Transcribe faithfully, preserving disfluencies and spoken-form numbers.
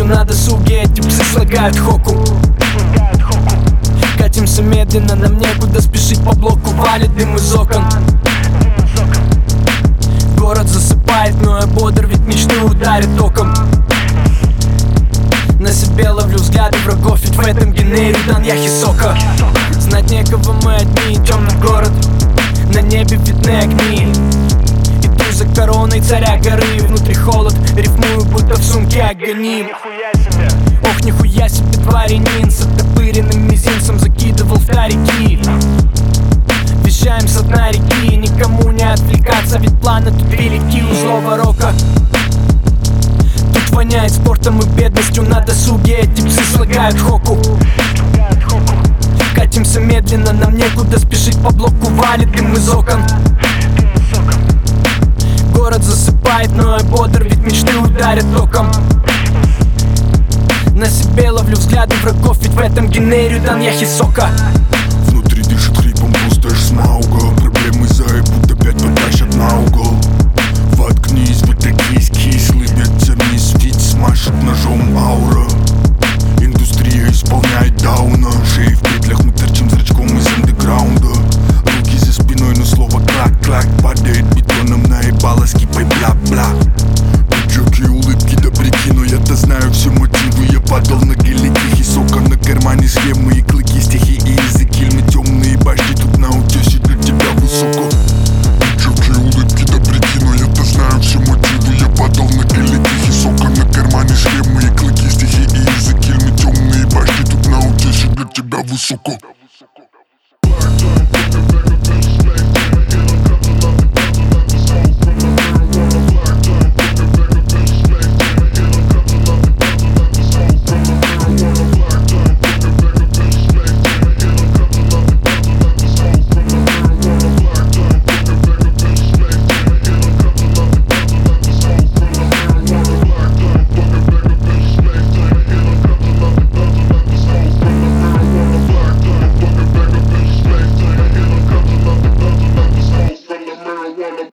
бедностью на досуге эти псы слагают хоку. Катимся медленно, нам некуда спешить, по блоку валит дым из окон. Город засыпает, но я бодр, ведь мечты ударит током. На себе ловлю взгляды врагов, ведь в этом генере дан я Хисока. Знать некого, мы одни, темный город, на небе видны огни. Иду за короной царя горы, внутри холод, рифмую, будто в сумке агоним. Ох, нихуя себе дворянин, с оттопыренным мизинцем закидывал в тарики. Вещаем со дна реки, никому не отвлекаться, ведь планы тут велики у злого рока. Тут воняет спортом и бедностью на досуге эти псы слагают хоку. Катимся медленно, нам некуда спешить, по блоку валит дым из окон. Город засыпает, но я бодр, ведь мечты ударят током. На себе ловлю взгляды врагов, ведь в этом генере дан я Хисока. Внутри дышит хрипом пустошь смауга. Проблемы зая, будто опять потащат на угол. Воткнись, вы такие кислый, ветерный свит смажет ножом аура. Индустрия исполняет дауна. Шеи в петлях, мы торчим зрачком из андеграунда. Руки за спиной, но слово клак-клак падает бетоном, наебало скипай бла-бла. Пиджаки, улыбки, добряки, но я-то знаю все мотивы. Я падал на гелике Хисока, на кармане схемы и клыки, стихи и языки. Мы темные башни тут на утесе, для тебя высоко. Пиджаки, улыбки, добряки, но я-то знаю все мотивы. Я падал на гелике Хисока, на кармане схемы и клыки, стихи и языки. Мы темные башни тут на утесе, для тебя высоко.